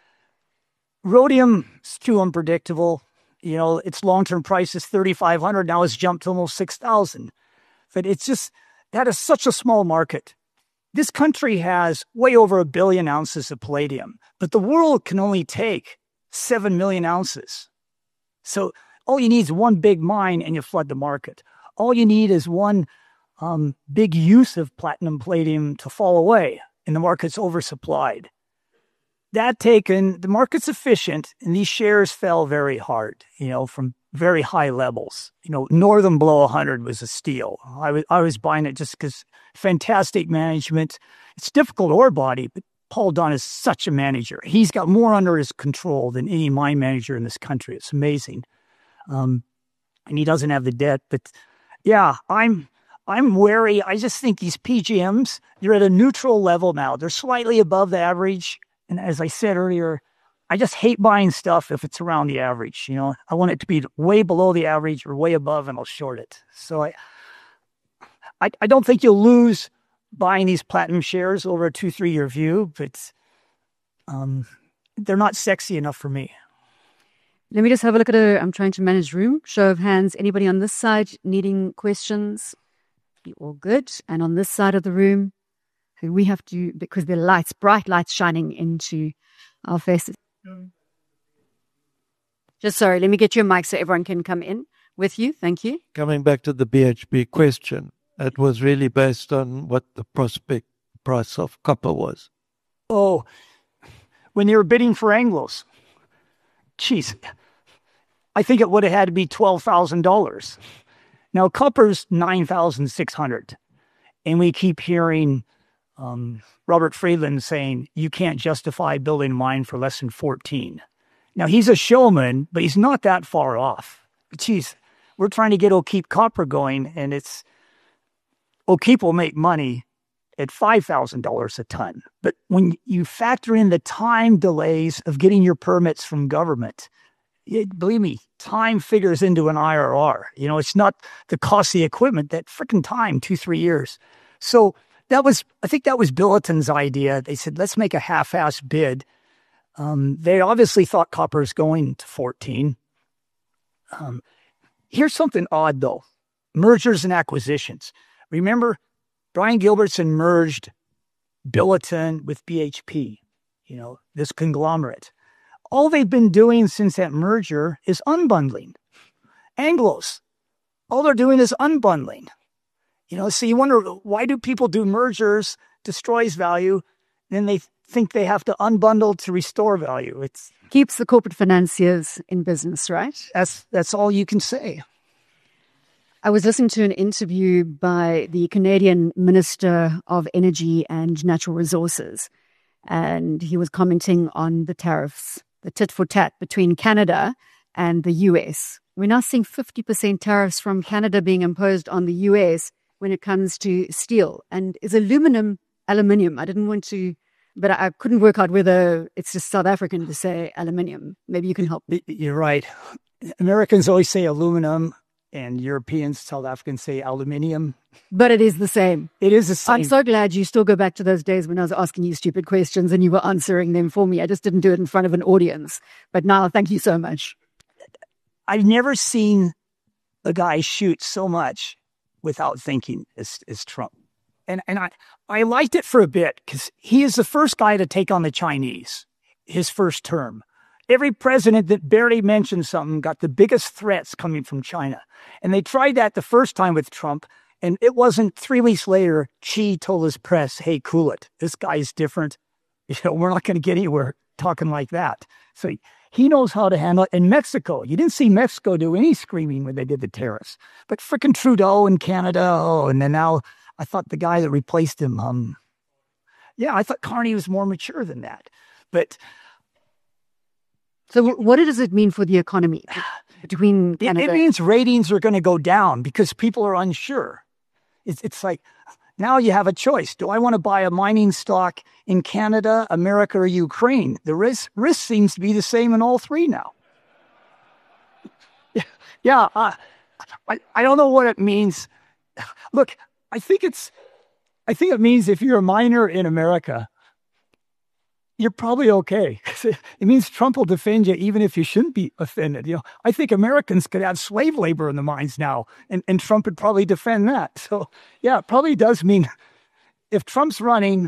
Rhodium is too unpredictable. You know, its long-term price is thirty-five hundred. Now it's jumped to almost six thousand. But it's just, that is such a small market. This country has way over a billion ounces of palladium, but the world can only take seven million ounces. So all you need is one big mine and you flood the market. All you need is one um, big use of platinum palladium to fall away and the market's oversupplied. That taken, the market's efficient, and these shares fell very hard, you know, from very high levels. You know, Northern below one hundred was a steal. I was, I was buying it just because fantastic management. It's difficult ore body, but Paul Dunn is such a manager. He's got more under his control than any mine manager in this country. It's amazing. Um, and he doesn't have the debt. But yeah, I'm I'm wary. I just think these P G Ms, they're at a neutral level now. They're slightly above the average. And as I said earlier, I just hate buying stuff if it's around the average. You know, I want it to be way below the average or way above, and I'll short it. So I, I, I don't think you'll lose buying these platinum shares over a two, three year view, but um, they're not sexy enough for me. Let me just have a look at a, I'm trying to manage room. Show of hands. Anybody on this side needing questions? You all good? And on this side of the room, we have to, because there are lights, bright lights shining into our faces. Mm. Just sorry, let me get you a mic so everyone can come in with you. Thank you. Coming back to the B H P question, it was really based on what the prospect price of copper was. Oh, when they were bidding for Anglos. Jeez, I think it would have had to be twelve thousand dollars. Now, copper's nine thousand six hundred. And we keep hearing um, Robert Friedland saying, you can't justify building a mine for less than fourteen. Now, he's a showman, but he's not that far off. Geez, we're trying to get O'Keefe Copper going, and it's O'Keefe will make money at five thousand dollars a ton. But when you factor in the time delays of getting your permits from government, it, believe me, time figures into an I R R. You know, it's not the cost of the equipment, that freaking time, two, three years. So that was, I think that was Billiton's idea. They said, let's make a half-ass bid. Um, they obviously thought copper is going to fourteen. Um, here's something odd, though. Mergers and acquisitions. Remember, Brian Gilbertson merged Billiton with B H P, you know, this conglomerate. All they've been doing since that merger is unbundling. Anglos, all they're doing is unbundling. You know, so you wonder, why do people do mergers, destroys value, then they think they have to unbundle to restore value? It's Keeps the corporate financiers in business, right? That's that's all you can say. I was listening to an interview by the Canadian Minister of Energy and Natural Resources, and he was commenting on the tariffs, the tit for tat between Canada and the U S. We're now seeing fifty percent tariffs from Canada being imposed on the U S when it comes to steel. And is aluminum aluminium? I didn't want to, but I couldn't work out whether it's just South African to say aluminium. Maybe you can help. You're right. Americans always say aluminum, and Europeans, South Africans say aluminium. But it is the same. It is the same. I'm so glad you still go back to those days when I was asking you stupid questions and you were answering them for me. I just didn't do it in front of an audience. But now, thank you so much. I've never seen a guy shoot so much without thinking as, as Trump. And and I, I liked it for a bit because he is the first guy to take on the Chinese, his first term. Every president that barely mentioned something got the biggest threats coming from China. And they tried that the first time with Trump. And it wasn't three weeks later, Xi told his press, hey, cool it. This guy's different. You know, we're not going to get anywhere talking like that. So he, he knows how to handle it. And Mexico, you didn't see Mexico do any screaming when they did the tariffs. But frickin' Trudeau in Canada, oh, and then now I thought the guy that replaced him, um, yeah, I thought Carney was more mature than that. But so what does it mean for the economy between Canada? It, it means ratings are going to go down because people are unsure. It's, it's like, now you have a choice. Do I want to buy a mining stock in Canada, America, or Ukraine? The risk, risk seems to be the same in all three now. Yeah, uh, I, I don't know what it means. Look, I think it's, I think it means if you're a miner in America, you're probably okay. It means Trump will defend you even if you shouldn't be offended. You know, I think Americans could have slave labor in the mines now, and, and Trump would probably defend that. So, yeah, it probably does mean if Trump's running,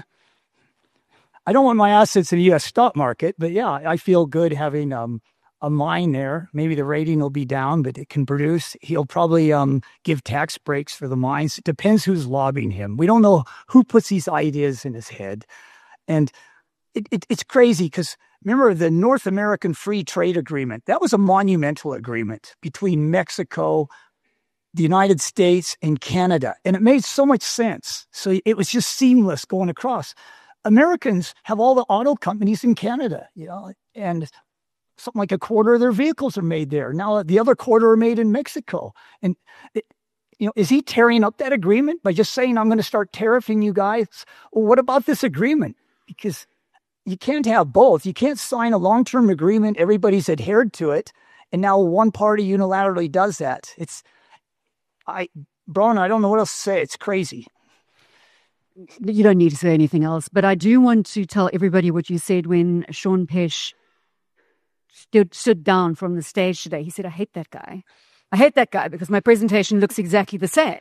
I don't want my assets in the U S stock market, but yeah, I feel good having um, a mine there. Maybe the rating will be down, but it can produce. He'll probably um, give tax breaks for the mines. It depends who's lobbying him. We don't know who puts these ideas in his head. And It, it, it's crazy because remember the North American Free Trade Agreement? That was a monumental agreement between Mexico, the United States, and Canada. And it made so much sense. So it was just seamless going across. Americans have all the auto companies in Canada, you know, and something like a quarter of their vehicles are made there. Now the other quarter are made in Mexico. And, it, you know, is he tearing up that agreement by just saying, I'm going to start tariffing you guys? Well, what about this agreement? Because you can't have both. You can't sign a long-term agreement. Everybody's adhered to it. And now one party unilaterally does that. It's, I, Brian, I don't know what else to say. It's crazy. You don't need to say anything else. But I do want to tell everybody what you said when Sean Pesh stood, stood down from the stage today. He said, I hate that guy. I hate that guy because my presentation looks exactly the same.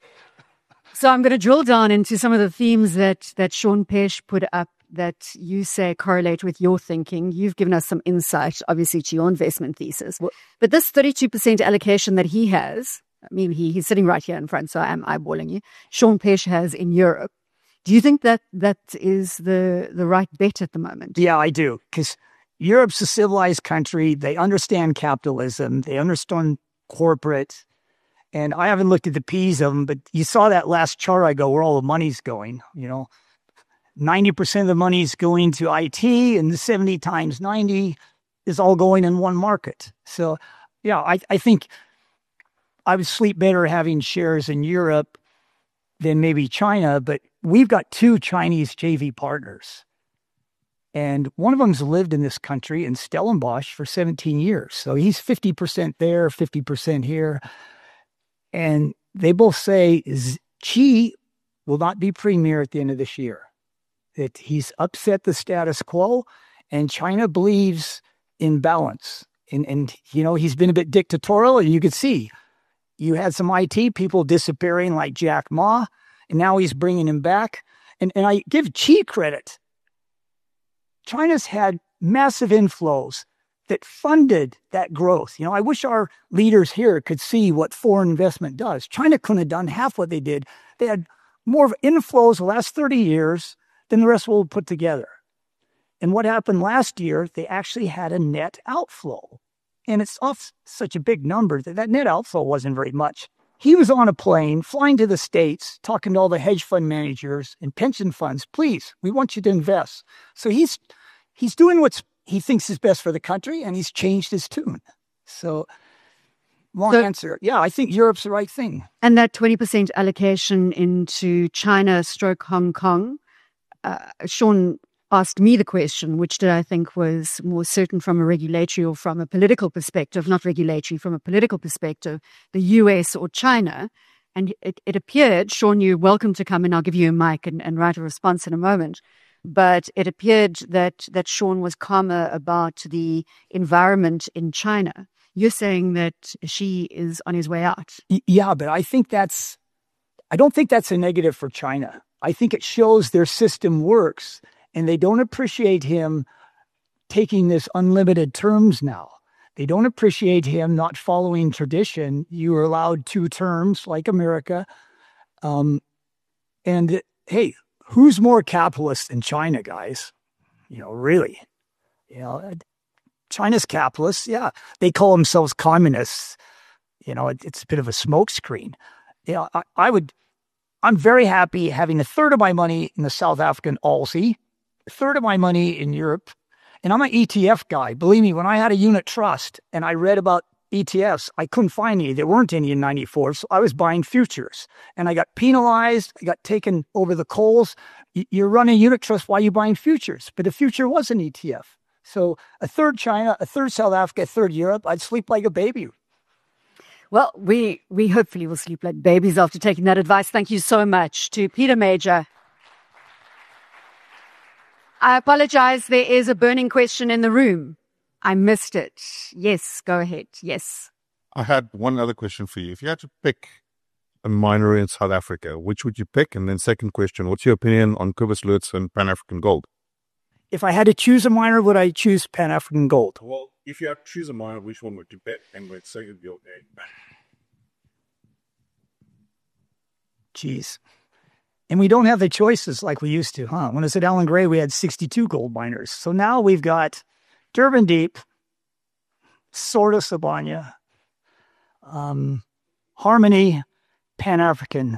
So I'm going to drill down into some of the themes that, that Sean Pesh put up that you say correlate with your thinking. You've given us some insight, obviously, to your investment thesis. But this thirty-two percent allocation that he has, I mean, he, he's sitting right here in front, so I'm eyeballing you, Sean Pesh has in Europe. Do you think that that is the, the right bet at the moment? Yeah, I do. Because Europe's a civilized country. They understand capitalism. They understand corporate. And I haven't looked at the P's of them, but you saw that last chart I go where all the money's going, you know. ninety percent of the money is going to I T, and the seventy times ninety is all going in one market. So, yeah, I, I think I would sleep better having shares in Europe than maybe China, but we've got two Chinese J V partners. And one of them's lived in this country in Stellenbosch for seventeen years. So he's fifty percent there, fifty percent here. And they both say Xi will not be premier at the end of this year. That he's upset the status quo, and China believes in balance. And, and, you know, he's been a bit dictatorial, and you could see you had some I T people disappearing like Jack Ma, and now he's bringing him back. And, and I give Xi credit. China's had massive inflows that funded that growth. You know, I wish our leaders here could see what foreign investment does. China couldn't have done half what they did. They had more of inflows the last thirty years than the rest will put together. And what happened last year, they actually had a net outflow. And it's off such a big number that that net outflow wasn't very much. He was on a plane flying to the States, talking to all the hedge fund managers and pension funds. Please, we want you to invest. So he's he's doing what he thinks is best for the country, and he's changed his tune. So, long So- answer. Yeah, I think Europe's the right thing. And that twenty percent allocation into China stroke Hong Kong, uh, Sean asked me the question, which did I think was more certain from a regulatory or from a political perspective, not regulatory, from a political perspective, the U S or China. And it, it appeared, Sean, you're welcome to come and I'll give you a mic and, and write a response in a moment. But it appeared that, that Sean was calmer about the environment in China. You're saying that she is on his way out. Y- Yeah, but I think that's, I don't think that's a negative for China. I think it shows their system works, and they don't appreciate him taking this unlimited terms now. They don't appreciate him not following tradition. You are allowed two terms like America. Um, and hey, who's more capitalist than China, guys? You know, really. You know, China's capitalist. Yeah, they call themselves communists. You know, it, it's a bit of a smokescreen. You know, I, I would, I'm very happy having a third of my money in the South African Aussie, a third of my money in Europe. And I'm an E T F guy. Believe me, when I had a unit trust and I read about E T Fs, I couldn't find any. There weren't any in ninety-four. So I was buying futures. And I got penalized. I got taken over the coals. Y- You're running a unit trust. Why are you buying futures? But the future was an E T F. So a third China, a third South Africa, a third Europe. I'd sleep like a baby. Well, we, we hopefully will sleep like babies after taking that advice. Thank you so much to Peter Major. I apologize. There is a burning question in the room. I missed it. Yes, go ahead. Yes. I had one other question for you. If you had to pick a miner in South Africa, which would you pick? And then second question, what's your opinion on Cobus Lutz and Pan-African Gold? If I had to choose a miner, would I choose Pan-African Gold? Well, if you had to choose a miner, which one would you bet? And let's say your name. Jeez. And we don't have the choices like we used to, huh? When I was at Allen Gray, we had sixty-two gold miners. So now we've got Durban Deep, Sorda Sibanye, um, Harmony, Pan-African.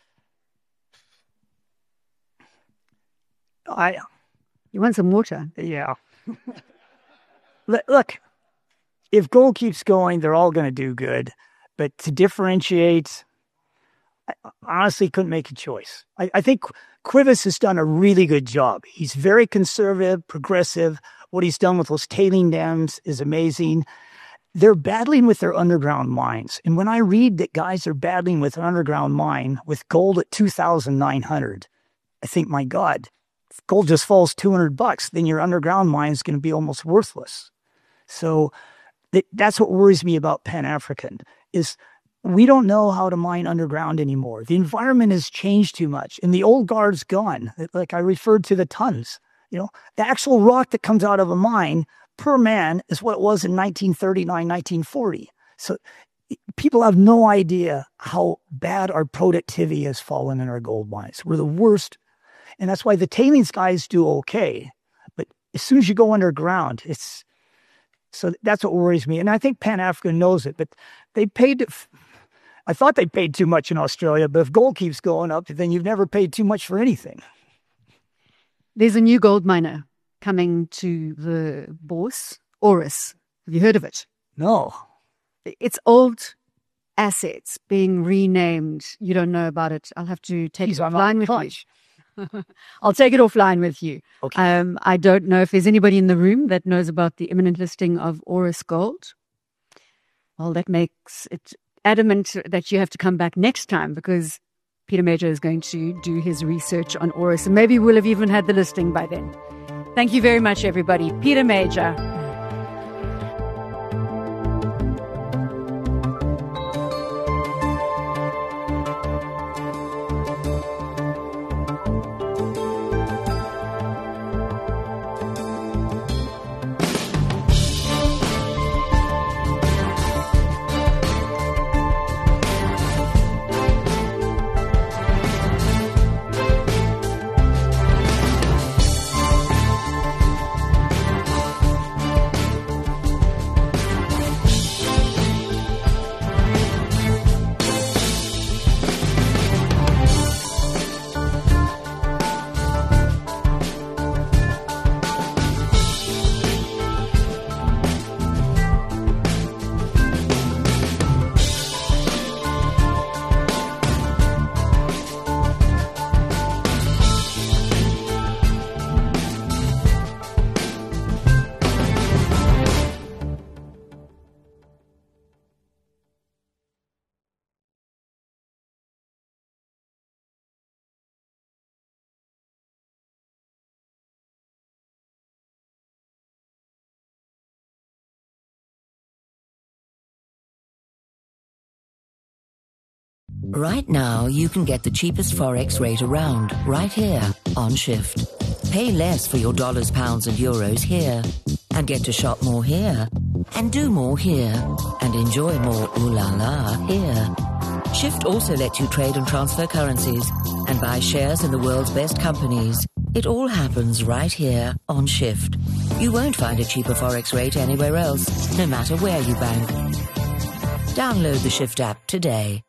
I, You want some water? yeah. Look, look, if gold keeps going, they're all going to do good. But to differentiate, I honestly couldn't make a choice. I, I think Quivus has done a really good job. He's very conservative, progressive. What he's done with those tailing dams is amazing. They're battling with their underground mines. And when I read that guys are battling with an underground mine with gold at two thousand nine hundred, I think, my God, if gold just falls two hundred bucks, then your underground mine is going to be almost worthless. So th- that's what worries me about Pan-African is we don't know how to mine underground anymore. The environment has changed too much, and the old guard's gone. Like I referred to the tons. You know, the actual rock that comes out of a mine per man is what it was in nineteen thirty-nine, nineteen forty. So people have no idea how bad our productivity has fallen in our gold mines. We're the worst. And that's why the tailings guys do okay. But as soon as you go underground, it's, so that's what worries me. And I think Pan-African knows it, but they paid, I thought they paid too much in Australia, but if gold keeps going up, then you've never paid too much for anything. There's a new gold miner coming to the Bors, Aurus. Have you heard of it? No. It's old assets being renamed. You don't know about it. I'll have to take Jeez, it I'm offline not with touched. you. I'll take it offline with you. Okay. Um, I don't know if there's anybody in the room that knows about the imminent listing of Aurus Gold. Well, that makes it adamant that you have to come back next time, because Peter Major is going to do his research on Aurus, and maybe we'll have even had the listing by then. Thank you very much, everybody. Peter Major. Right now, you can get the cheapest Forex rate around, right here, on Shift. Pay less for your dollars, pounds and euros here, and get to shop more here, and do more here, and enjoy more ooh la la here. Shift also lets you trade and transfer currencies, and buy shares in the world's best companies. It all happens right here on Shift. You won't find a cheaper Forex rate anywhere else, no matter where you bank. Download the Shift app today.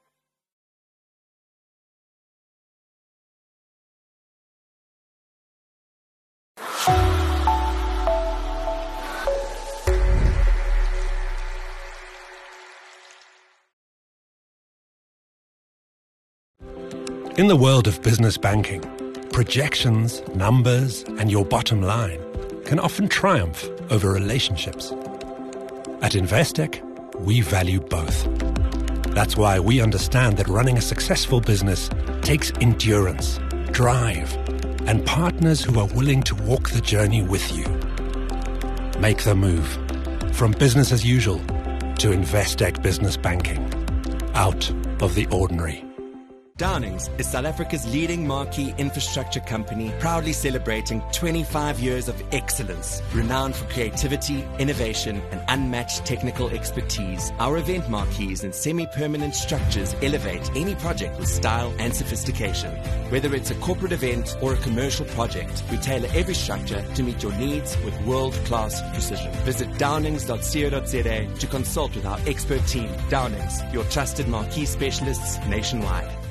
In the world of business banking, projections, numbers, and your bottom line can often triumph over relationships. At Investec, we value both. That's why we understand that running a successful business takes endurance, drive, and partners who are willing to walk the journey with you. Make the move from business as usual to Investec Business Banking. Out of the ordinary. Downings is South Africa's leading marquee infrastructure company, proudly celebrating twenty-five years of excellence, renowned for creativity, innovation, and unmatched technical expertise. Our event marquees and semi-permanent structures elevate any project with style and sophistication. Whether it's a corporate event or a commercial project, we tailor every structure to meet your needs with world-class precision. Visit downings dot co dot za to consult with our expert team. Downings, your trusted marquee specialists nationwide.